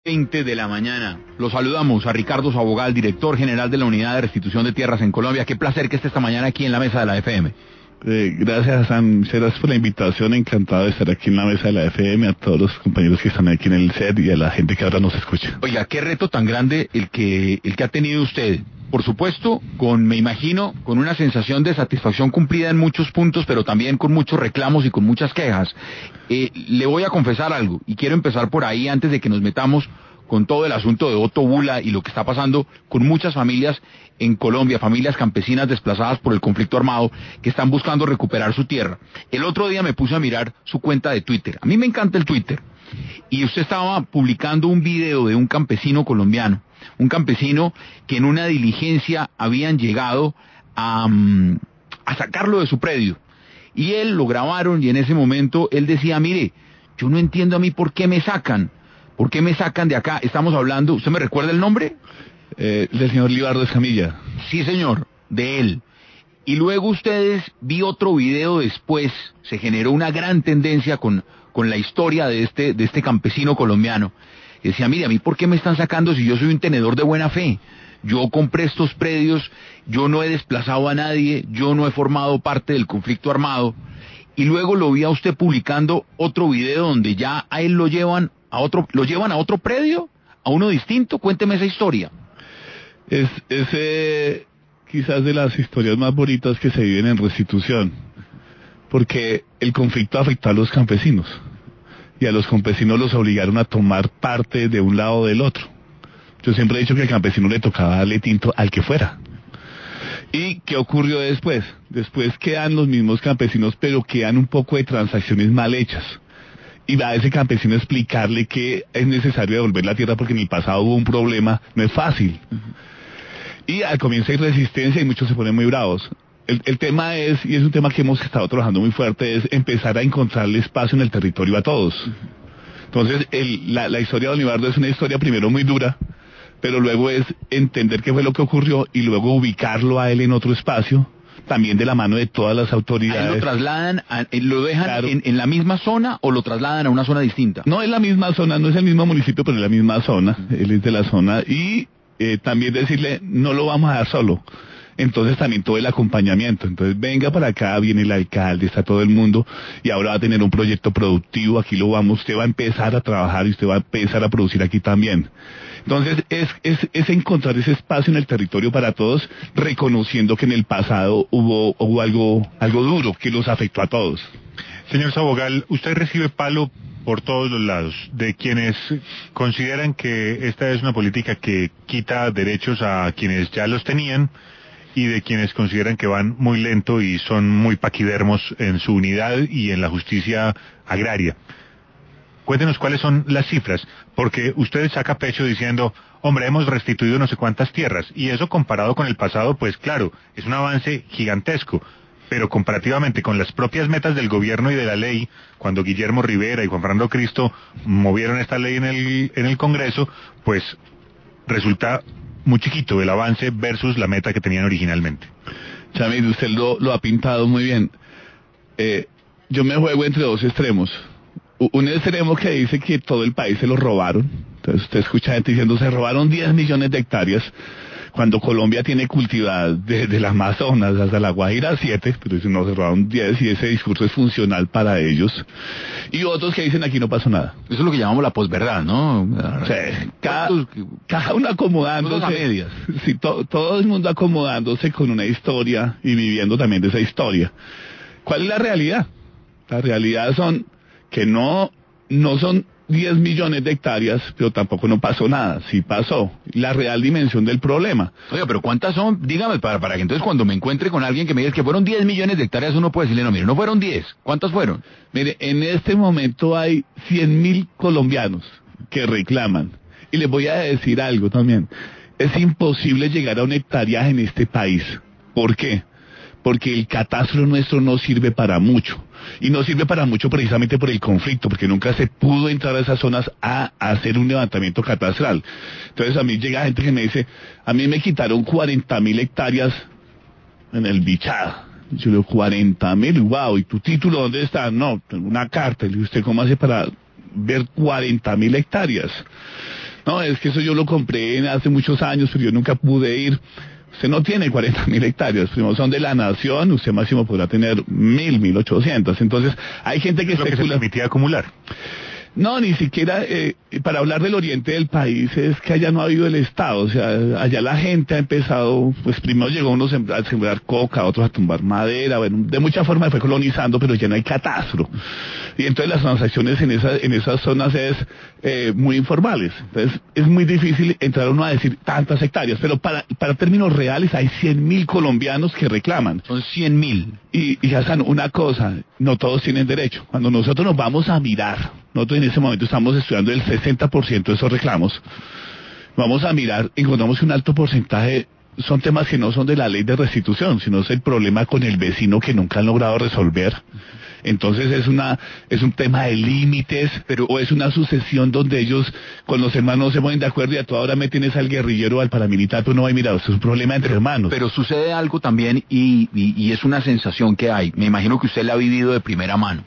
20 de la mañana. Los saludamos a Ricardo Sabogal, director general de la Unidad de Restitución de Tierras en Colombia. Qué placer que esté esta mañana aquí en la mesa de la FM. Gracias, Hassan. Muchas gracias por la invitación. Encantado de estar aquí en la mesa de la FM, a todos los compañeros que están aquí en el set y a la gente que ahora nos escucha. Oiga, qué reto tan grande el que ha tenido usted. Por supuesto, me imagino, con una sensación de satisfacción cumplida en muchos puntos, pero también con muchos reclamos y con muchas quejas. Le voy a confesar algo, y quiero empezar por ahí antes de que nos metamos con todo el asunto de Otto Bula y lo que está pasando con muchas familias en Colombia, familias campesinas desplazadas por el conflicto armado que están buscando recuperar su tierra. El otro día me puse a mirar su cuenta de Twitter. A mí me encanta el Twitter. Y usted estaba publicando un video de un campesino colombiano, un campesino que en una diligencia habían llegado a sacarlo de su predio. Y él lo grabaron y en ese momento él decía, mire, yo no entiendo a mí por qué me sacan. ¿Por qué me sacan de acá? Estamos hablando, ¿usted me recuerda el nombre? Del señor Libardo Escamilla. Sí, señor, de él. Y luego ustedes, vi otro video después, se generó una gran tendencia con la historia de este campesino colombiano. Y decía, mire, a mí ¿por qué me están sacando si yo soy un tenedor de buena fe? Yo compré estos predios, yo no he desplazado a nadie, yo no he formado parte del conflicto armado. Y luego lo vi a usted publicando otro video donde ya a él lo llevan a otro predio, a uno distinto. Cuénteme esa historia. Es quizás de las historias más bonitas que se viven en Restitución, porque el conflicto afectó a los campesinos, y a los campesinos los obligaron a tomar parte de un lado o del otro. Yo siempre he dicho que al campesino le tocaba darle tinto al que fuera. ¿Y qué ocurrió después? Después quedan los mismos campesinos, pero quedan un poco de transacciones mal hechas. Y va a ese campesino a explicarle que es necesario devolver la tierra porque en el pasado hubo un problema, no es fácil. Y al comienzo hay resistencia y muchos se ponen muy bravos. El tema es, y es un tema que hemos estado trabajando muy fuerte, es empezar a encontrarle espacio en el territorio a todos. Entonces, la historia de Don Libardo es una historia primero muy dura, pero luego es entender qué fue lo que ocurrió y luego ubicarlo a él en otro espacio, también de la mano de todas las autoridades. ¿Ahí lo trasladan, lo dejan claro, en la misma zona o lo trasladan a una zona distinta? No es la misma zona, no es el mismo municipio, pero es la misma zona. Él es de la zona y también decirle, no lo vamos a dar solo. Entonces también todo el acompañamiento. Entonces venga para acá, viene el alcalde, está todo el mundo y ahora va a tener un proyecto productivo, aquí usted va a empezar a trabajar y usted va a empezar a producir aquí también. Entonces es encontrar ese espacio en el territorio para todos, reconociendo que en el pasado hubo algo duro que los afectó a todos. Señor Sabogal, usted recibe palo por todos los lados, de quienes consideran que esta es una política que quita derechos a quienes ya los tenían, y de quienes consideran que van muy lento y son muy paquidermos en su unidad y en la justicia agraria. Cuéntenos cuáles son las cifras, porque usted saca pecho diciendo, hombre, hemos restituido no sé cuántas tierras, y eso comparado con el pasado, pues claro, es un avance gigantesco, pero comparativamente con las propias metas del gobierno y de la ley, cuando Guillermo Rivera y Juan Fernando Cristo movieron esta ley en el Congreso, pues resulta muy chiquito el avance versus la meta que tenían originalmente. Chamil, usted lo ha pintado muy bien. Yo me juego entre dos extremos. Un extremo que dice que todo el país se lo robaron. Entonces usted escucha gente diciendo, se robaron 10 millones de hectáreas, cuando Colombia tiene cultivada desde el Amazonas hasta la Guajira 7, pero dicen, no, se robaron 10 y ese discurso es funcional para ellos. Y otros que dicen, aquí no pasó nada. Eso es lo que llamamos la posverdad, ¿no? Sí, cada uno acomodándose. Medias. Sí, todo el mundo acomodándose con una historia y viviendo también de esa historia. ¿Cuál es la realidad? La realidad son que no son 10 millones de hectáreas, pero tampoco no pasó nada. Sí pasó. La real dimensión del problema. Oiga, pero ¿cuántas son? Dígame, para que entonces cuando me encuentre con alguien que me diga que fueron 10 millones de hectáreas, uno puede decirle, no, mire, no fueron 10. ¿Cuántas fueron? Mire, en este momento hay 100.000 colombianos que reclaman. Y les voy a decir algo también. Es imposible llegar a un hectárea en este país. ¿Por qué? Porque el catastro nuestro no sirve para mucho. Y no sirve para mucho precisamente por el conflicto, porque nunca se pudo entrar a esas zonas a hacer un levantamiento catastral. Entonces a mí llega gente que me dice, a mí me quitaron 40.000 hectáreas en el Bichada. Yo le digo, 40.000, wow, ¿y tu título dónde está? No, tengo una carta. Y ¿usted cómo hace para ver 40.000 hectáreas? No, es que eso yo lo compré hace muchos años, pero yo nunca pude ir. Usted no tiene 40.000 hectáreas, primero son de la nación, usted máximo podrá tener 1.800. Entonces, hay gente que Es lo que se permitía acumular. No, ni siquiera, para hablar del oriente del país, es que allá no ha habido el Estado, o sea, allá la gente ha empezado, pues primero llegó unos a sembrar coca, otros a tumbar madera, bueno, de muchas formas fue colonizando, pero ya no hay catastro. Y entonces las transacciones en esas zonas es muy informales. Entonces es muy difícil entrar uno a decir tantas hectáreas, pero para términos reales hay 100.000 colombianos que reclaman. Son 100.000. Y Hassan, una cosa, no todos tienen derecho. Cuando nosotros nos vamos a mirar, nosotros en ese momento estamos estudiando el 60% de esos reclamos, vamos a mirar, encontramos que un alto porcentaje son temas que no son de la ley de restitución, sino es el problema con el vecino que nunca han logrado resolver. Entonces es un tema de límites, o es una sucesión donde ellos con los hermanos se ponen de acuerdo y a toda hora meten al guerrillero o al paramilitar, pero no va a mirar, esto es un problema entre hermanos. Pero sucede algo también y es una sensación que hay, me imagino que usted la ha vivido de primera mano.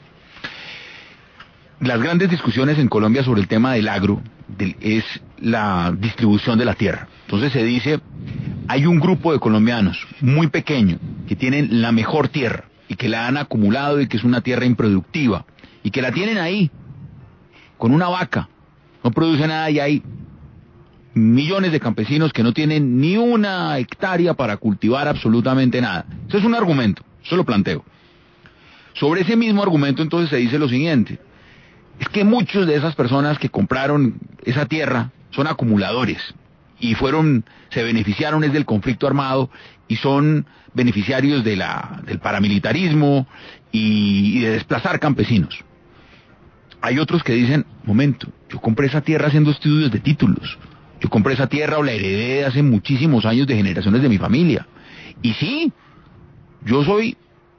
Las grandes discusiones en Colombia sobre el tema del agro es la distribución de la tierra. Entonces se dice, hay un grupo de colombianos muy pequeño que tienen la mejor tierra y que la han acumulado y que es una tierra improductiva y que la tienen ahí con una vaca, no produce nada y hay millones de campesinos que no tienen ni una hectárea para cultivar absolutamente nada. Eso es un argumento, eso lo planteo. Sobre ese mismo argumento entonces se dice lo siguiente: es que muchos de esas personas que compraron esa tierra son acumuladores y se beneficiaron es del conflicto armado y son beneficiarios del paramilitarismo y de desplazar campesinos. Hay otros que dicen, momento, yo compré esa tierra haciendo estudios de títulos, yo compré esa tierra o la heredé hace muchísimos años de generaciones de mi familia. Y sí, yo soy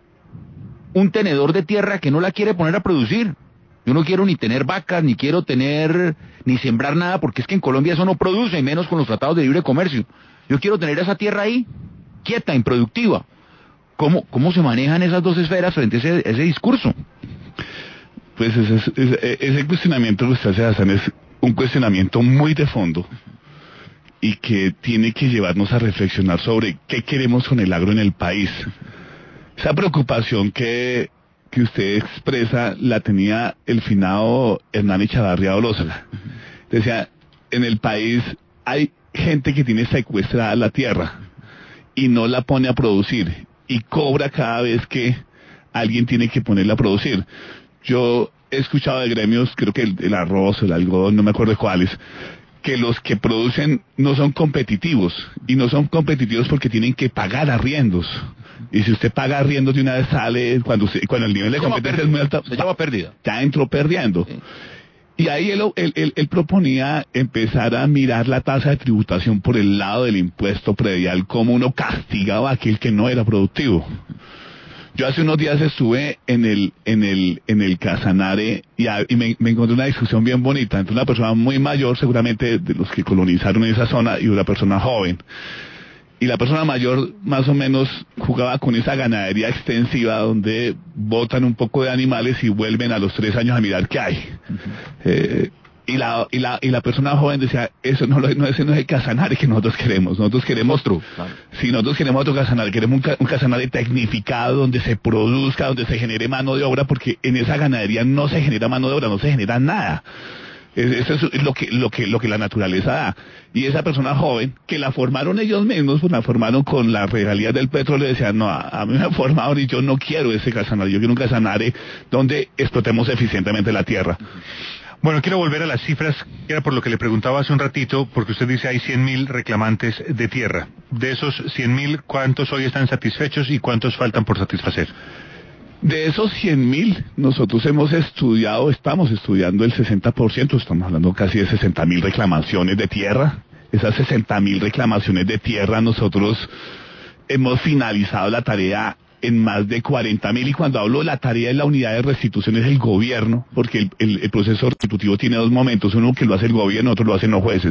un tenedor de tierra que no la quiere poner a producir. Yo no quiero ni tener vacas, ni quiero ni sembrar nada, porque es que en Colombia eso no produce, y menos con los tratados de libre comercio. Yo quiero tener esa tierra ahí, quieta, improductiva. ¿Cómo se manejan esas dos esferas frente a ese discurso? Pues ese cuestionamiento que usted hace, Hassan, es un cuestionamiento muy de fondo y que tiene que llevarnos a reflexionar sobre qué queremos con el agro en el país. Esa preocupación que usted expresa la tenía el finado Hernán Echavarría Olózaga. Decía, en el país hay gente que tiene secuestrada la tierra y no la pone a producir y cobra cada vez que alguien tiene que ponerla a producir. Yo he escuchado de gremios, creo que el arroz, el algodón, no me acuerdo cuáles, que los que producen no son competitivos, y no son competitivos porque tienen que pagar arriendos. Y si usted paga arriendos de una vez sale, cuando el nivel de competencia es muy alto, se llama pérdida. Ya entró perdiendo. Sí. Y ahí él proponía empezar a mirar la tasa de tributación por el lado del impuesto predial, como uno castigaba a aquel que no era productivo. Yo hace unos días estuve en el Casanare y me encontré una discusión bien bonita entre una persona muy mayor, seguramente de los que colonizaron esa zona, y una persona joven. Y la persona mayor más o menos jugaba con esa ganadería extensiva donde botan un poco de animales y vuelven a los 3 años a mirar qué hay. Y la persona joven decía, ese no es el Casanare que nosotros queremos. Nosotros queremos otro. Claro. Si nosotros queremos otro Casanare, queremos un Casanare tecnificado donde se produzca, donde se genere mano de obra, porque en esa ganadería no se genera mano de obra, no se genera nada. Eso es lo que la naturaleza da. Y esa persona joven, que la formaron ellos mismos, pues la formaron con la regalía del petróleo, decía, no, a mí me formaron y yo no quiero ese Casanare, yo quiero un Casanare donde explotemos eficientemente la tierra. Bueno, quiero volver a las cifras, que era por lo que le preguntaba hace un ratito, porque usted dice hay 100.000 reclamantes de tierra. De esos 100.000, ¿cuántos hoy están satisfechos y cuántos faltan por satisfacer? De esos 100.000, nosotros estamos estudiando el 60%, estamos hablando casi de 60.000 reclamaciones de tierra. Esas 60.000 reclamaciones de tierra, nosotros hemos finalizado la tarea en más de 40.000, y cuando hablo de la tarea de la unidad de restitución es el gobierno, porque el proceso restitutivo tiene 2 momentos, uno que lo hace el gobierno, otro lo hacen los jueces.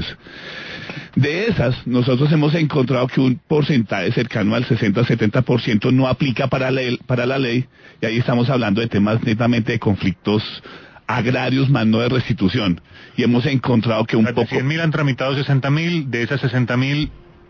De esas, nosotros hemos encontrado que un porcentaje cercano al 60-70% no aplica para la ley, y ahí estamos hablando de temas netamente de conflictos agrarios más no de restitución. Y hemos encontrado que un poco... 100.000 han tramitado 60.000, de esas 60.000...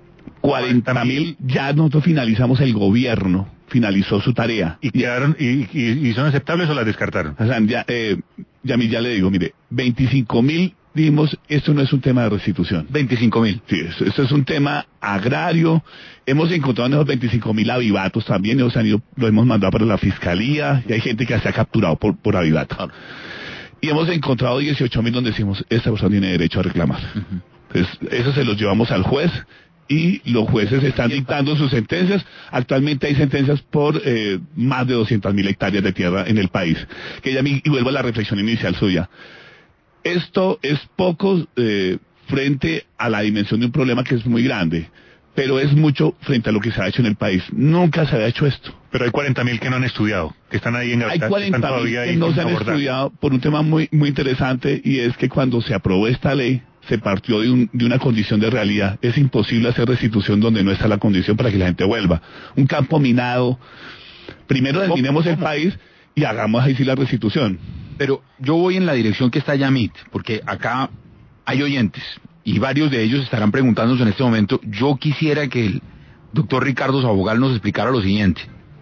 40.000 ya nosotros finalizamos, el gobierno finalizó su tarea. ¿Y quedaron y son aceptables o las descartaron? O sea, ya le digo, mire, 25.000 dijimos, esto no es un tema de restitución. 25.000. Sí, esto es un tema agrario. Hemos encontrado en esos 25.000 avivatos también, ellos lo hemos mandado para la fiscalía, y hay gente que se ha capturado por avivato. Claro. Y hemos encontrado 18.000 donde decimos, esta persona tiene derecho a reclamar. Entonces, eso se los llevamos al juez, y los jueces están dictando sus sentencias. Actualmente hay sentencias por más de 200.000 hectáreas de tierra en el país. Y vuelvo a la reflexión inicial suya. Esto es poco frente a la dimensión de un problema que es muy grande, pero es mucho frente a lo que se ha hecho en el país. Nunca se había hecho esto. Pero hay 40.000 que no han estudiado, que están ahí en Hay 40.000 que no se han estudiado por un tema muy, muy interesante, y es que cuando se aprobó esta ley, se partió de una condición de realidad. Es imposible hacer restitución donde no está la condición para que la gente vuelva. Un campo minado, primero terminemos el país y hagamos ahí sí la restitución. Pero yo voy en la dirección que está Yamit, porque acá hay oyentes, y varios de ellos estarán preguntándose en este momento. Yo quisiera que el doctor Ricardo Sabogal nos explicara lo siguiente.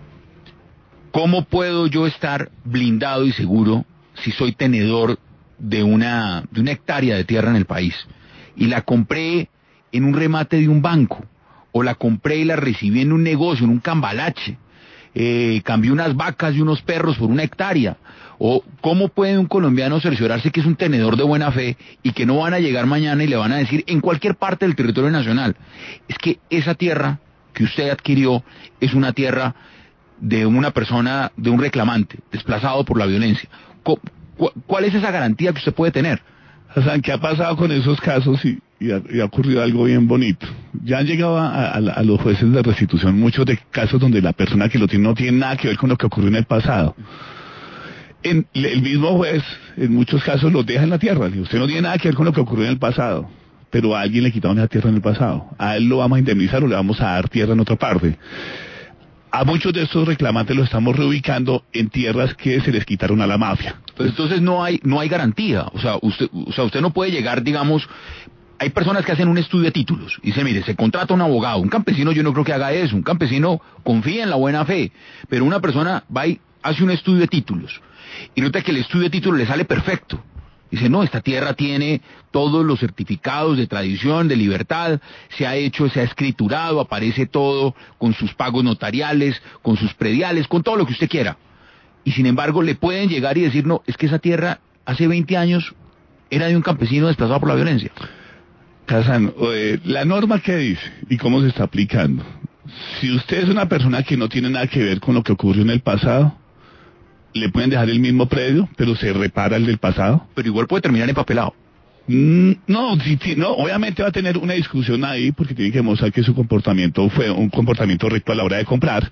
¿Cómo puedo yo estar blindado y seguro si soy tenedor de una hectárea de tierra en el país y la compré en un remate de un banco, o la compré y la recibí en un negocio, en un cambalache, cambié unas vacas y unos perros por una hectárea? ¿O cómo puede un colombiano cerciorarse que es un tenedor de buena fe y que no van a llegar mañana y le van a decir en cualquier parte del territorio nacional, es que esa tierra que usted adquirió es una tierra de una persona, de un reclamante, desplazado por la violencia? ¿Cuál es esa garantía que usted puede tener? Hassan, ¿qué ha pasado con esos casos? Y ha ocurrido algo bien bonito. Ya han llegado a los jueces de restitución muchos de casos donde la persona que lo tiene no tiene nada que ver con lo que ocurrió en el pasado. El mismo juez, en muchos casos, los deja en la tierra. Usted no tiene nada que ver con lo que ocurrió en el pasado, pero a alguien le quitaron esa tierra en el pasado. A él lo vamos a indemnizar o le vamos a dar tierra en otra parte. A muchos de estos reclamantes los estamos reubicando en tierras que se les quitaron a la mafia. Pero entonces no hay garantía. O sea, usted no puede llegar, digamos. Hay personas que hacen un estudio de títulos y dice, mire, se contrata un abogado. Un campesino yo no creo que haga eso. Un campesino confía en la buena fe, pero una persona va y hace un estudio de títulos y nota que el estudio de títulos le sale perfecto. Dice, no, esta tierra tiene todos los certificados de tradición, de libertad, se ha escriturado, aparece todo con sus pagos notariales, con sus prediales, con todo lo que usted quiera. Y sin embargo le pueden llegar y decir, no, es que esa tierra hace 20 años era de un campesino desplazado por la violencia. Hassan, la norma que dice y cómo se está aplicando. Si usted es una persona que no tiene nada que ver con lo que ocurrió en el pasado, le pueden dejar el mismo predio, pero se repara el del pasado. Pero igual puede terminar empapelado. No, obviamente va a tener una discusión ahí, porque tiene que demostrar que su comportamiento fue un comportamiento recto a la hora de comprar,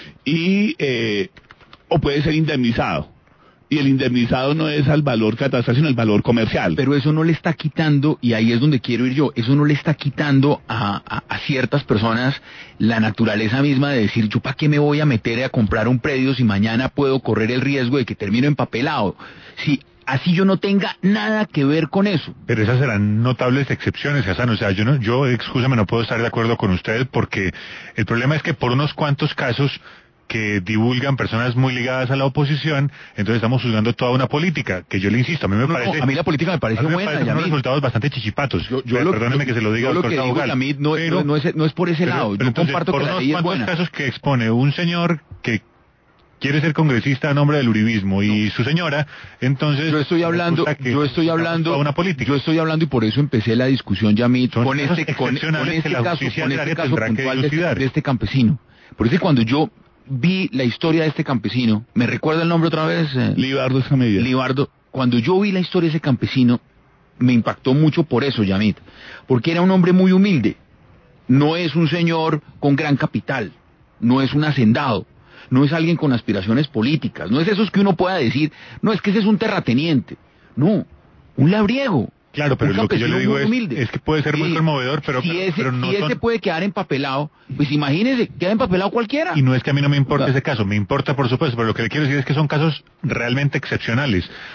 o puede ser indemnizado. Y el indemnizado no es al valor catastral, sino al valor comercial. Pero eso no le está quitando, y ahí es donde quiero ir yo, eso no le está quitando a ciertas personas la naturaleza misma de decir, yo para qué me voy a meter a comprar un predio si mañana puedo correr el riesgo de que termine empapelado. Si así yo no tenga nada que ver con eso. Pero esas serán notables excepciones, Hassan. O sea, excúsame, no puedo estar de acuerdo con usted, porque el problema es que por unos cuantos casos que divulgan personas muy ligadas a la oposición, entonces estamos juzgando toda una política, que yo le insisto, a mí me parece... a mí la política me parece buena, parecen unos resultados bastante chichipatos. Perdóneme que se lo diga al doctor Sabogal. A mí no es por ese lado. Yo comparto que la ley es buena. Por unos casos que expone un señor que quiere ser congresista a nombre del uribismo y su señora, entonces... Yo estoy hablando una política. Yo estoy hablando, y por eso empecé la discusión, Yamit, con este caso puntual de este campesino. Por eso cuando yo vi la historia de este campesino, ¿me recuerda el nombre otra vez? Libardo Escamilla. Libardo. Cuando yo vi la historia de ese campesino, me impactó mucho por eso, Yamit, porque era un hombre muy humilde. No es un señor con gran capital, no es un hacendado, no es alguien con aspiraciones políticas, no es esos que uno pueda decir, no, es que ese es un terrateniente. No, un labriego. Claro, pero lo que yo le digo es que puede ser muy conmovedor, pero no si ese puede quedar empapelado, pues imagínese, queda empapelado cualquiera. Y no es que a mí no me importe ese caso, me importa por supuesto, pero lo que le quiero decir es que son casos realmente excepcionales.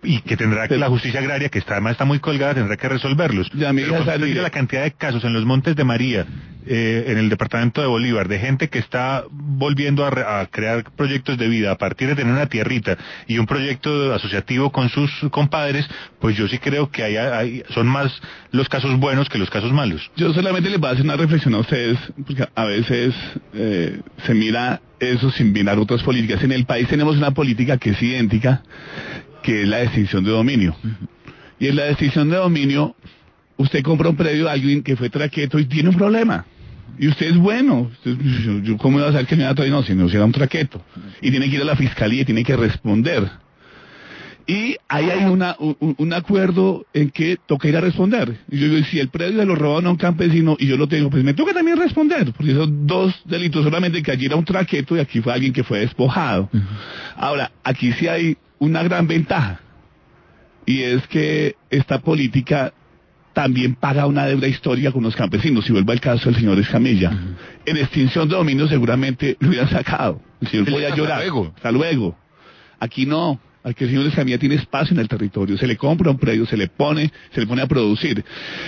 y que tendrá que la justicia agraria, que además está muy colgada, tendrá que resolverlos. Ya, pero cuando usted mira la cantidad de casos en los Montes de María, en el departamento de Bolívar, de gente que está volviendo a crear proyectos de vida a partir de tener una tierrita y un proyecto asociativo con sus compadres, pues yo sí creo que son más los casos buenos que los casos malos. Yo solamente les voy a hacer una reflexión a ustedes, porque a veces se mira eso sin mirar otras políticas. En el país tenemos una política que es idéntica, que es la extinción de dominio. Y en la extinción de dominio, usted compra un predio a alguien que fue traqueto y tiene un problema. Y usted es bueno. Yo ¿cómo iba a saber que me iba a traer? No, si no, si era un traqueto. Y tiene que ir a la fiscalía y tiene que responder. Y ahí hay un acuerdo en que toca ir a responder. Y yo digo, si el predio se lo robaron a un campesino y yo lo tengo, pues me toca también responder, porque son dos delitos, solamente que allí era un traqueto y aquí fue alguien que fue despojado. Ahora, aquí sí hay una gran ventaja, y es que esta política también paga una deuda histórica con los campesinos. Si vuelve al caso del señor Escamilla, en extinción de dominio seguramente lo hubieran sacado. El señor podía llorar. Hasta luego. Aquí no. Aquí el señor Escamilla tiene espacio en el territorio, se le compra un predio, se le pone a producir.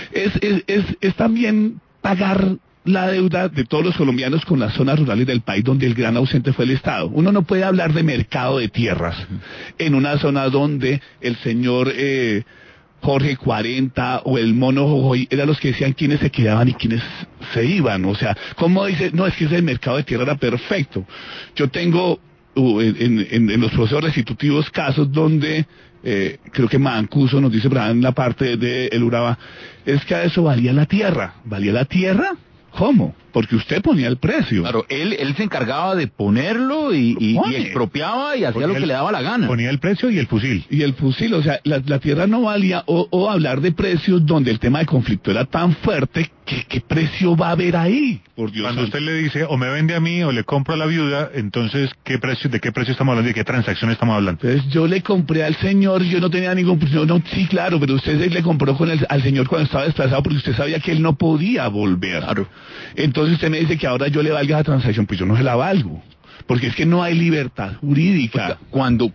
Es también pagar la deuda de todos los colombianos con las zonas rurales del país donde el gran ausente fue el Estado. Uno no puede hablar de mercado de tierras en una zona donde el señor Jorge 40 o el Mono Jojoy eran los que decían quiénes se quedaban y quiénes se iban. O sea, ¿cómo dice? No, es que ese mercado de tierra era perfecto. Yo tengo en los procesos restitutivos casos donde creo que Mancuso nos dice en la parte de el Urabá, es que a eso valía la tierra. ¿Cómo? Porque usted ponía el precio. Claro, él se encargaba de ponerlo y expropiaba y hacía lo que le daba la gana. Ponía el precio y el fusil. Y el fusil, o sea, la tierra no valía, o hablar de precios donde el tema de conflicto era tan fuerte, que ¿qué precio va a haber ahí? Por Dios. Cuando usted le dice, o me vende a mí o le compro a la viuda, entonces, ¿de qué precio estamos hablando y de qué transacción estamos hablando? Entonces, yo le compré al señor, yo no tenía ningún... No, sí, claro, pero usted le compró al señor cuando estaba desplazado porque usted sabía que él no podía volver. Claro. Entonces usted me dice que ahora yo le valga la transacción, pues yo no se la valgo. Porque es que no hay libertad jurídica. Cuando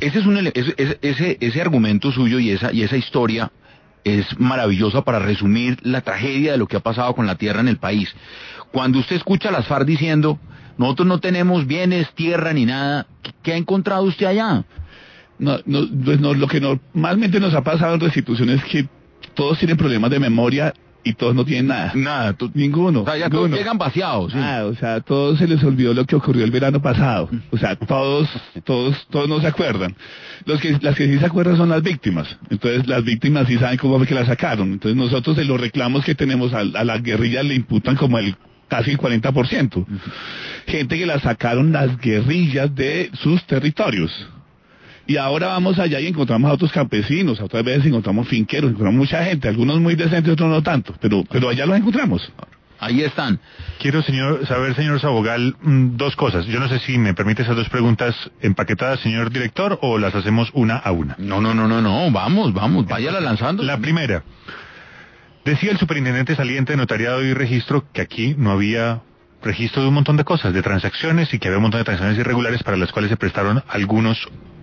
ese argumento suyo y esa historia es maravillosa para resumir la tragedia de lo que ha pasado con la tierra en el país. Cuando usted escucha a las FARC diciendo, nosotros no tenemos bienes, tierra ni nada, ¿qué ha encontrado usted allá? Lo que normalmente nos ha pasado en restitución es que todos tienen problemas de memoria y todos no tienen nada. Ninguno. O sea, ya todos llegan vaciados. ¿Sí? O sea, a todos se les olvidó lo que ocurrió el verano pasado. O sea, todos no se acuerdan. Las que sí se acuerdan son las víctimas. Entonces, las víctimas sí saben cómo fue que la sacaron. Entonces, nosotros de los reclamos que tenemos a las guerrillas le imputan como casi el 40%. Gente que la sacaron las guerrillas de sus territorios. Y ahora vamos allá y encontramos a otros campesinos, otras veces encontramos finqueros, encontramos mucha gente, algunos muy decentes, otros no tanto, pero allá los encontramos. Ahí están. Quiero saber, señor Sabogal, dos cosas. Yo no sé si me permite esas dos preguntas empaquetadas, señor director, o las hacemos una a una. No, vamos, váyala lanzando. La primera, decía el superintendente saliente de notariado y registro que aquí no había registro de un montón de cosas, de transacciones, y que había un montón de transacciones irregulares para las cuales se prestaron algunos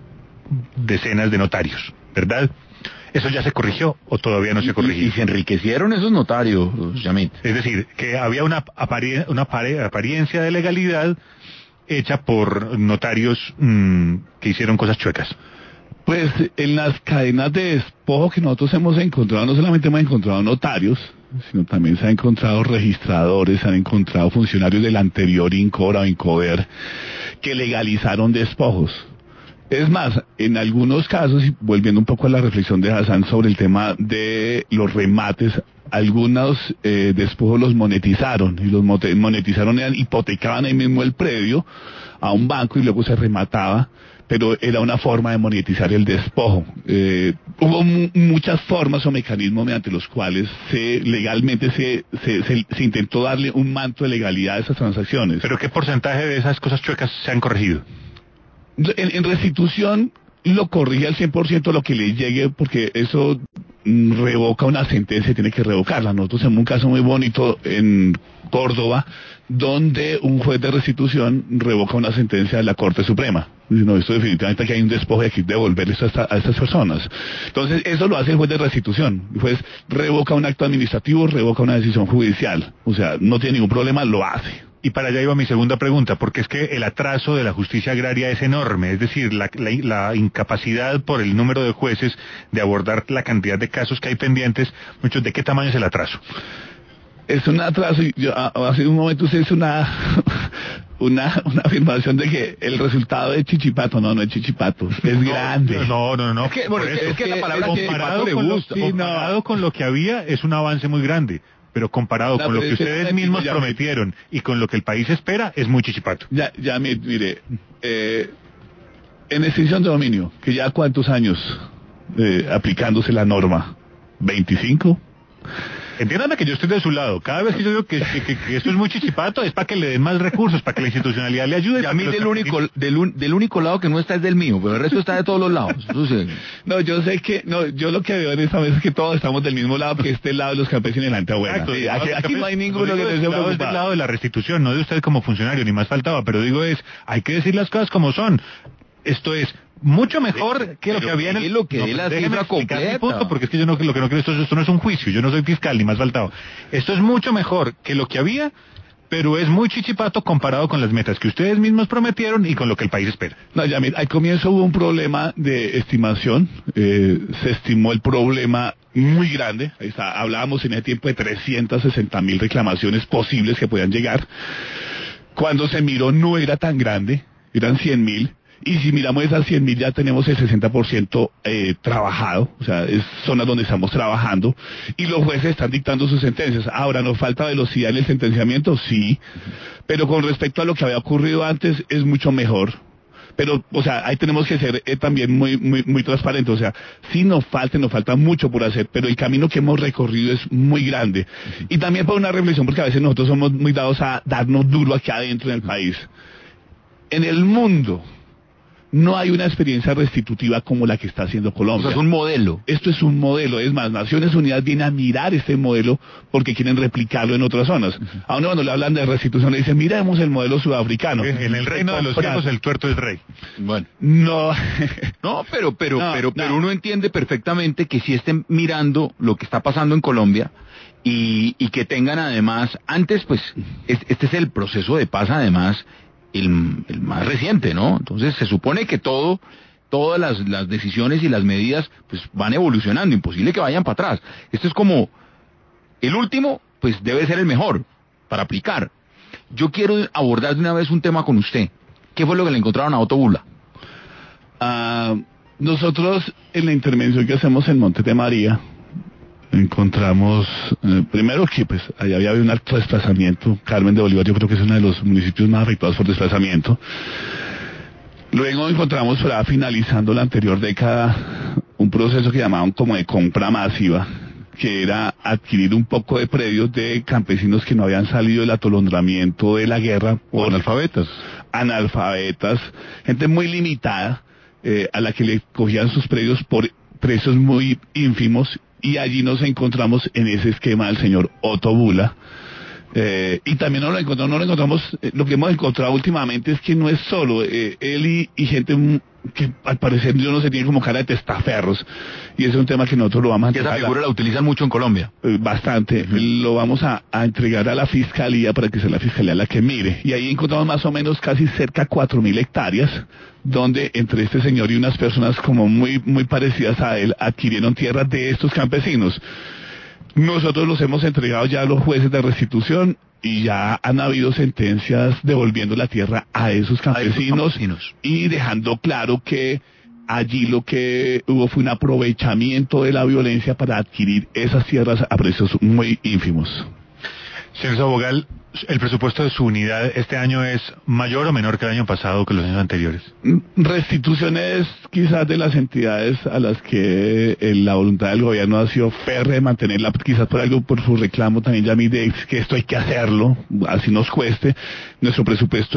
decenas de notarios, ¿verdad? ¿Eso ya se corrigió o todavía no se ha corregido? Y se enriquecieron esos notarios, Yamit. Es decir, que había una apariencia de legalidad hecha por notarios que hicieron cosas chuecas. Pues en las cadenas de despojo que nosotros hemos encontrado, no solamente hemos encontrado notarios, sino también se han encontrado registradores, se han encontrado funcionarios del anterior INCORA o INCODER que legalizaron despojos. Es más, en algunos casos, y volviendo un poco a la reflexión de Hassan sobre el tema de los remates, algunos despojos los monetizaron, y los monetizaron, hipotecaban ahí mismo el predio a un banco y luego se remataba, pero era una forma de monetizar el despojo. Hubo muchas formas o mecanismos mediante los cuales legalmente se intentó darle un manto de legalidad a esas transacciones. ¿Pero qué porcentaje de esas cosas chuecas se han corregido? En restitución lo corrige al 100% lo que le llegue, porque eso revoca una sentencia, tiene que revocarla. Nosotros tenemos un caso muy bonito en Córdoba, donde un juez de restitución revoca una sentencia de la Corte Suprema. Dice, no, esto definitivamente aquí hay un despojo y hay que devolver esto a estas personas. Entonces, eso lo hace el juez de restitución. El juez revoca un acto administrativo, revoca una decisión judicial. O sea, no tiene ningún problema, lo hace. Y para allá iba mi segunda pregunta, porque es que el atraso de la justicia agraria es enorme, es decir, la incapacidad por el número de jueces de abordar la cantidad de casos que hay pendientes. Muchos, ¿de qué tamaño es el atraso? Es un atraso, hace un momento usted hizo una afirmación de que el resultado es chichipato. No es chichipato, es grande. No. Es que la palabra chichipato le gusta. Comparado con lo que había, es un avance muy grande. Pero comparado con lo que ustedes mismos prometieron y con lo que el país espera, es muy chichipato. Mire, en extinción de dominio, que ya cuántos años aplicándose la norma, 25. Entiéndame que yo estoy de su lado. Cada vez que yo digo que esto es muy chichipato, es para que le den más recursos, para que la institucionalidad le ayude. Y a mí del único lado que no está es del mío, pero el resto está de todos los lados. Entonces... No, yo lo que veo en esta vez es que todos estamos del mismo lado, que este lado de los campesinos y la Antebuena. Sí, aquí no hay ninguno que esté preocupado. Es del lado de la restitución, no de usted como funcionario, ni más faltaba, pero digo hay que decir las cosas como son. Esto es mucho mejor que lo que había en el... Lo que dé la cifra completa. Punto, porque es que yo lo que no creo, esto no es un juicio, yo no soy fiscal, ni más faltaba. Esto es mucho mejor que lo que había, pero es muy chichipato comparado con las metas que ustedes mismos prometieron y con lo que el país espera. No, ya mira, al comienzo hubo un problema de estimación, se estimó el problema muy grande, hablábamos en ese tiempo de 360,000 reclamaciones posibles que podían llegar. Cuando se miró no era tan grande, eran 100,000. Y si miramos esas 100,000 ya tenemos el 60% trabajado, o sea, es zonas donde estamos trabajando, y los jueces están dictando sus sentencias. Ahora, ¿nos falta velocidad en el sentenciamiento? Sí, pero con respecto a lo que había ocurrido antes, es mucho mejor. Pero, o sea, ahí tenemos que ser también muy transparentes, o sea, sí nos falta mucho por hacer, pero el camino que hemos recorrido es muy grande. Y también por una reflexión, porque a veces nosotros somos muy dados a darnos duro aquí adentro en el país. En el mundo no hay una experiencia restitutiva como la que está haciendo Colombia. O sea, es un modelo. Esto es un modelo. Es más, Naciones Unidas viene a mirar este modelo porque quieren replicarlo en otras zonas. A uno cuando le hablan de restitución le dicen, miremos el modelo sudafricano. En el reino de los cielos el tuerto es rey. Bueno. No. No, pero uno entiende perfectamente que si estén mirando lo que está pasando en Colombia y que tengan además, antes pues, este es el proceso de paz además, el más reciente, ¿no? Entonces se supone que todas las decisiones y las medidas pues van evolucionando, imposible que vayan para atrás. Esto es como el último, pues debe ser el mejor para aplicar. Yo quiero abordar de una vez un tema con usted. ¿Qué fue lo que le encontraron a Otto Bula? Nosotros en la intervención que hacemos en Montes de María encontramos, primero que pues allá había un alto desplazamiento. Carmen de Bolívar yo creo que es uno de los municipios más afectados por desplazamiento. Luego encontramos, finalizando la anterior década, un proceso que llamaban como de compra masiva, que era adquirir un poco de predios de campesinos que no habían salido del atolondramiento de la guerra. O analfabetas, gente muy limitada, a la que le cogían sus predios por precios muy ínfimos. Y allí nos encontramos en ese esquema del señor Otto Bula. Y también no lo encontramos, lo que hemos encontrado últimamente es que no es solo él y gente que al parecer yo no sé, tiene como cara de testaferros. Y ese es un tema que nosotros lo vamos a entregar. Esa figura la utilizan mucho en Colombia. Bastante. Lo vamos a entregar a la fiscalía para que sea la fiscalía la que mire. Y ahí encontramos más o menos casi cerca de 4,000 hectáreas, donde entre este señor y unas personas como muy parecidas a él adquirieron tierras de estos campesinos. Nosotros los hemos entregado ya a los jueces de restitución y ya han habido sentencias devolviendo la tierra a esos campesinos y dejando claro que allí lo que hubo fue un aprovechamiento de la violencia para adquirir esas tierras a precios muy ínfimos. Señor Sabogal, ¿el presupuesto de su unidad este año es mayor o menor que el año pasado, que los años anteriores? Restituciones quizás de las entidades a las que la voluntad del gobierno ha sido férrea de mantenerla, quizás por su reclamo también ya de que esto hay que hacerlo, así nos cueste. Nuestro presupuesto es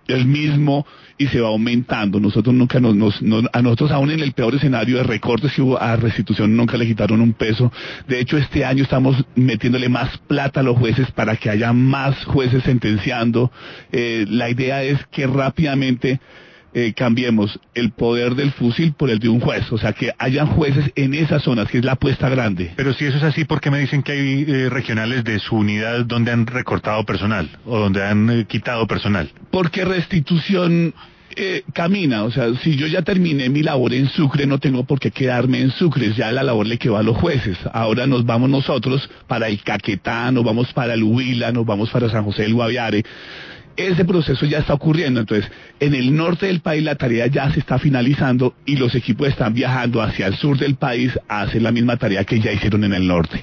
el mismo y se va aumentando. Nosotros nunca a nosotros aún en el peor escenario de recortes que hubo a Restitución nunca le quitaron un peso. De hecho, este año estamos metiéndole más plata a los jueces para que haya más jueces sentenciando. La idea es que rápidamente cambiemos el poder del fusil por el de un juez, o sea, que hayan jueces en esas zonas, que es la apuesta grande. Pero si eso es así, ¿por qué me dicen que hay regionales de su unidad donde han recortado personal o donde han quitado personal? Porque Restitución camina, o sea, si yo ya terminé mi labor en Sucre, no tengo por qué quedarme en Sucre, ya la labor le quedó a los jueces. Ahora nos vamos nosotros para el Caquetá, nos vamos para el Huila, nos vamos para San José del Guaviare. Ese proceso ya está ocurriendo, entonces en el norte del país la tarea ya se está finalizando y los equipos están viajando hacia el sur del país a hacer la misma tarea que ya hicieron en el norte.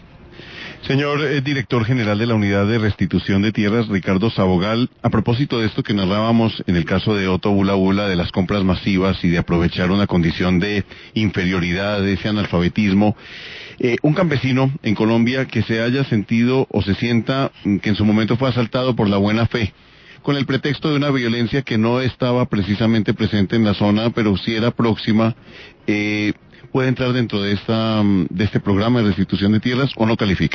Señor director general de la Unidad de Restitución de Tierras, Ricardo Sabogal, a propósito de esto que narrábamos en el caso de Otto Bula Bula, de las compras masivas y de aprovechar una condición de inferioridad, de ese analfabetismo, un campesino en Colombia que se haya sentido o se sienta que en su momento fue asaltado por la buena fe, con el pretexto de una violencia que no estaba precisamente presente en la zona, pero sí era próxima, ¿puede entrar dentro de este programa de restitución de tierras o no califica?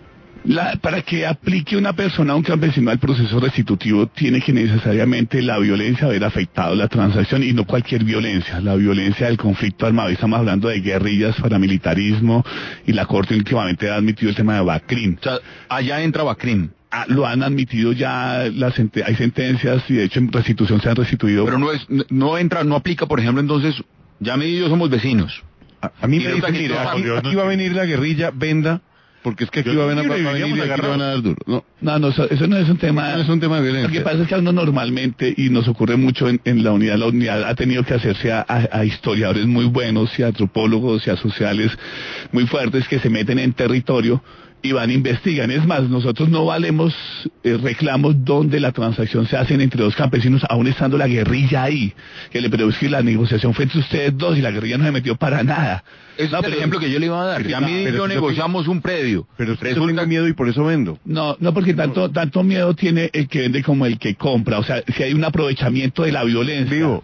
Para que aplique una persona, un campesino al proceso restitutivo, tiene que necesariamente la violencia haber afectado la transacción y no cualquier violencia, la violencia del conflicto armado. Estamos hablando de guerrillas, paramilitarismo, y la Corte últimamente ha admitido el tema de Bacrim. O sea, allá entra Bacrim. Lo han admitido ya, hay sentencias y de hecho en restitución se han restituido. Pero no aplica, por ejemplo, entonces, ya y yo somos vecinos. A mí me dicen, mire, aquí va a venir la guerrilla, venda, porque es que aquí va a venir y aquí le van a dar duro. No, eso no es un tema. No es un tema de violencia. Lo que pasa es que a uno normalmente, y nos ocurre mucho en la unidad ha tenido que hacerse a historiadores muy buenos y a antropólogos y a sociales muy fuertes que se meten en territorio y van, investigan. Es más, nosotros no valemos reclamos donde la transacción se hace entre dos campesinos, aún estando la guerrilla ahí. Pero es que la negociación fue entre ustedes dos y la guerrilla no se metió para nada. Es el ejemplo que yo le iba a dar. Ya mí y yo negociamos un predio. Pero usted resulta miedo y por eso vendo. No, porque tanto miedo tiene el que vende como el que compra. O sea, si hay un aprovechamiento de la violencia. Digo.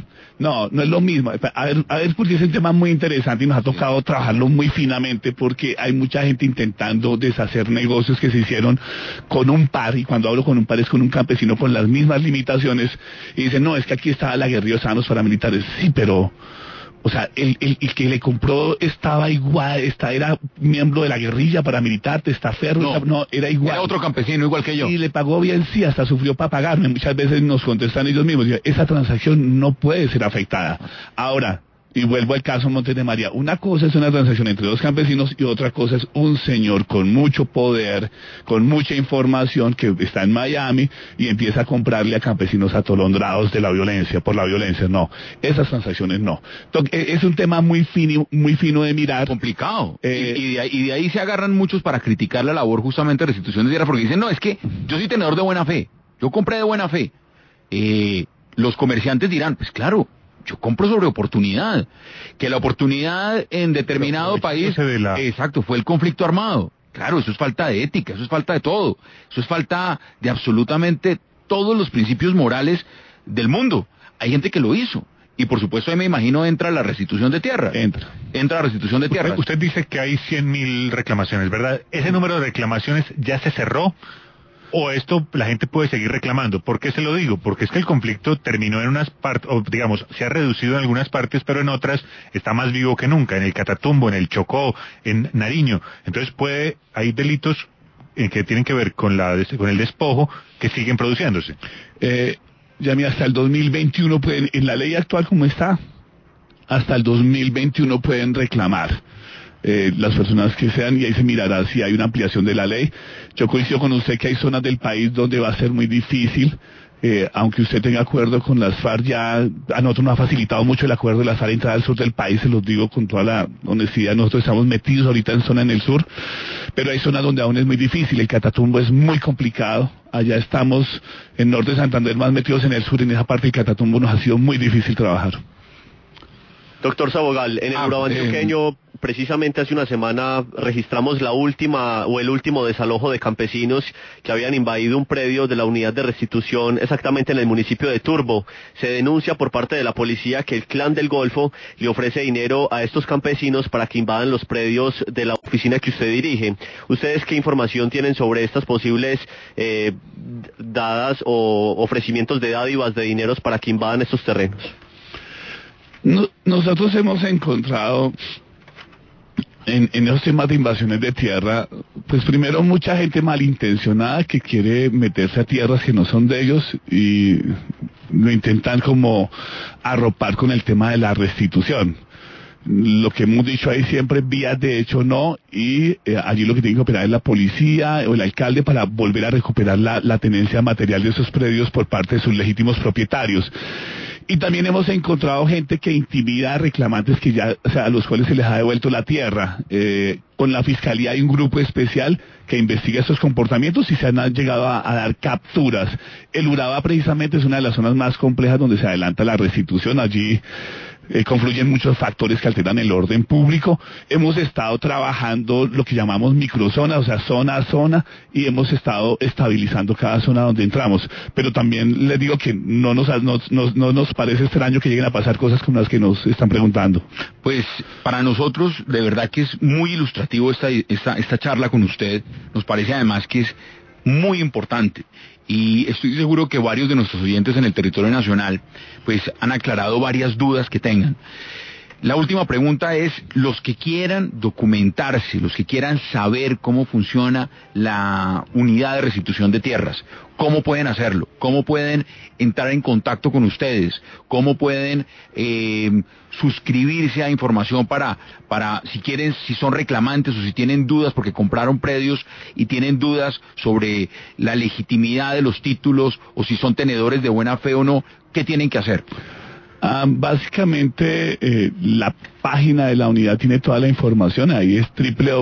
No es lo mismo. A ver, porque es un tema muy interesante y nos ha tocado trabajarlo muy finamente porque hay mucha gente intentando deshacer negocios que se hicieron con un par, y cuando hablo con un par es con un campesino con las mismas limitaciones, y dicen, no, es que aquí estaba la guerrilla, estaban los paramilitares. Sí, pero... O sea, el que le compró estaba igual, era miembro de la guerrilla paramilitar, testaferro, no, era igual. Era otro campesino igual que yo. Y le pagó bien, sí, hasta sufrió para pagarme. Muchas veces nos contestan ellos mismos, esa transacción no puede ser afectada. Ahora, y vuelvo al caso Montes de María, una cosa es una transacción entre dos campesinos y otra cosa es un señor con mucho poder, con mucha información que está en Miami y empieza a comprarle a campesinos atolondrados de la violencia, por la violencia. No, esas transacciones no. Es un tema muy fino de mirar. Complicado. Y de ahí se agarran muchos para criticar la labor justamente de restitución de tierra, porque dicen, no, es que yo soy tenedor de buena fe, yo compré de buena fe. Los comerciantes dirán, pues claro, yo compro sobre oportunidad, que la oportunidad en determinado país, exacto, fue el conflicto armado. Claro, eso es falta de ética, eso es falta de todo, eso es falta de absolutamente todos los principios morales del mundo. Hay gente que lo hizo. Y por supuesto ahí me imagino entra la restitución de tierra. Entra la restitución de tierra. Usted dice que hay 100.000 reclamaciones, ¿verdad? ¿Ese número de reclamaciones ya se cerró? ¿O esto la gente puede seguir reclamando? ¿Por qué se lo digo? Porque es que el conflicto terminó en unas partes, o digamos, se ha reducido en algunas partes, pero en otras está más vivo que nunca, en el Catatumbo, en el Chocó, en Nariño. Entonces hay delitos que tienen que ver con el despojo que siguen produciéndose. Ya mira, hasta el 2021 pueden, en la ley actual como está, hasta el 2021 pueden reclamar. Las personas que sean, y ahí se mirará si hay una ampliación de la ley. Yo coincido con usted que hay zonas del país donde va a ser muy difícil, aunque usted tenga acuerdo con las FARC, ya a nosotros nos ha facilitado mucho el acuerdo de las FARC entrar al sur del país, se los digo con toda la honestidad. Nosotros estamos metidos ahorita en zona en el sur, pero hay zonas donde aún es muy difícil. El Catatumbo es muy complicado, allá estamos en norte de Santander más metidos en el sur, en esa parte del Catatumbo nos ha sido muy difícil trabajar. Doctor Sabogal, en el Urabá antioqueño, precisamente hace una semana registramos el último desalojo de campesinos que habían invadido un predio de la unidad de restitución exactamente en el municipio de Turbo. Se denuncia por parte de la policía que el Clan del Golfo le ofrece dinero a estos campesinos para que invadan los predios de la oficina que usted dirige. ¿Ustedes qué información tienen sobre estas posibles dadas o ofrecimientos de dádivas de dineros para que invadan estos terrenos? Nosotros hemos encontrado en esos temas de invasiones de tierra, pues primero mucha gente malintencionada que quiere meterse a tierras que no son de ellos y lo intentan como arropar con el tema de la restitución. Lo que hemos dicho ahí siempre, vías de hecho no, y allí lo que tiene que operar es la policía o el alcalde para volver a recuperar la tenencia material de esos predios por parte de sus legítimos propietarios. Y también hemos encontrado gente que intimida a reclamantes que ya, o sea, a los cuales se les ha devuelto la tierra. Con la fiscalía hay un grupo especial que investiga estos comportamientos y se han llegado a dar capturas. El Urabá precisamente es una de las zonas más complejas donde se adelanta la restitución. Allí confluyen muchos factores que alteran el orden público. Hemos estado trabajando lo que llamamos microzonas, o sea, zona a zona, y hemos estado estabilizando cada zona donde entramos. Pero también les digo que no nos parece extraño que lleguen a pasar cosas como las que nos están preguntando. Pues para nosotros de verdad que es muy ilustrativo esta charla con usted. Nos parece además que es muy importante. Y estoy seguro que varios de nuestros oyentes en el territorio nacional pues han aclarado varias dudas que tengan. La última pregunta es, los que quieran documentarse, los que quieran saber cómo funciona la unidad de restitución de tierras, ¿cómo pueden hacerlo? ¿Cómo pueden entrar en contacto con ustedes? ¿Cómo pueden suscribirse a información para si quieren, si son reclamantes o si tienen dudas porque compraron predios y tienen dudas sobre la legitimidad de los títulos o si son tenedores de buena fe o no, ¿qué tienen que hacer? Básicamente la página de la unidad tiene toda la información, ahí es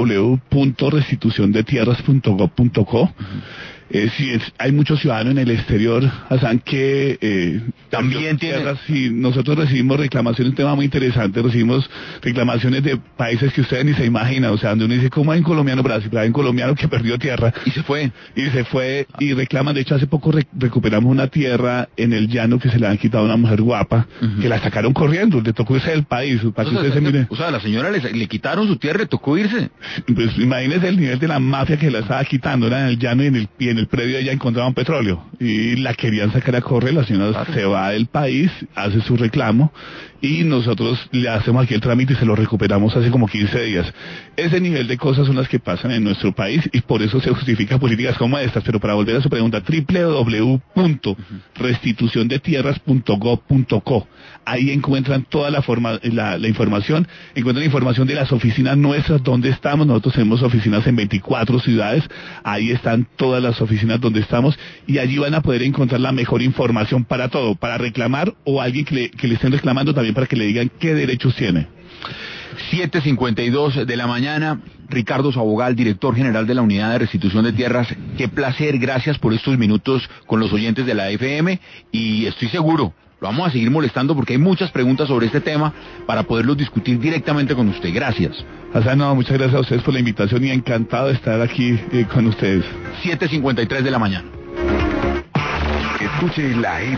www.restituciondetierras.gov.co. Hay muchos ciudadanos en el exterior, Hassan, que también tienen. Si nosotros recibimos reclamaciones, un tema muy interesante, recibimos reclamaciones de países que ustedes ni se imaginan, o sea, donde uno dice, ¿cómo hay un colombiano Brasil? Hay un colombiano que perdió tierra y se fue y reclaman. De hecho, hace poco recuperamos una tierra en el llano que se le han quitado a una mujer guapa, que la sacaron corriendo, le tocó irse del país, para que ustedes se miren. O sea, a la señora le quitaron su tierra, le tocó irse. Pues imagínense el nivel de la mafia que la estaba quitando, era en el llano y en el predio ella encontraban petróleo y la querían sacar a correr. La señora se va del país, hace su reclamo y nosotros le hacemos aquí el trámite y se lo recuperamos hace como 15 días. Ese nivel de cosas son las que pasan en nuestro país y por eso se justifican políticas como estas. Pero para volver a su pregunta, www.restituciondetierras.gov.co, ahí encuentran toda la información, encuentran información de las oficinas nuestras, donde estamos. Nosotros tenemos oficinas en 24 ciudades, ahí están todas las oficinas donde estamos y allí van a poder encontrar la mejor información para todo, para reclamar o alguien que le estén reclamando también para que le digan qué derechos tiene. 7:52 de la mañana, Ricardo Sabogal, director general de la Unidad de Restitución de Tierras. Qué placer, gracias por estos minutos con los oyentes de la FM y estoy seguro, lo vamos a seguir molestando porque hay muchas preguntas sobre este tema para poderlos discutir directamente con usted. Gracias. Hassan, muchas gracias a ustedes por la invitación y encantado de estar aquí con ustedes. 7:53 de la mañana. Escuche la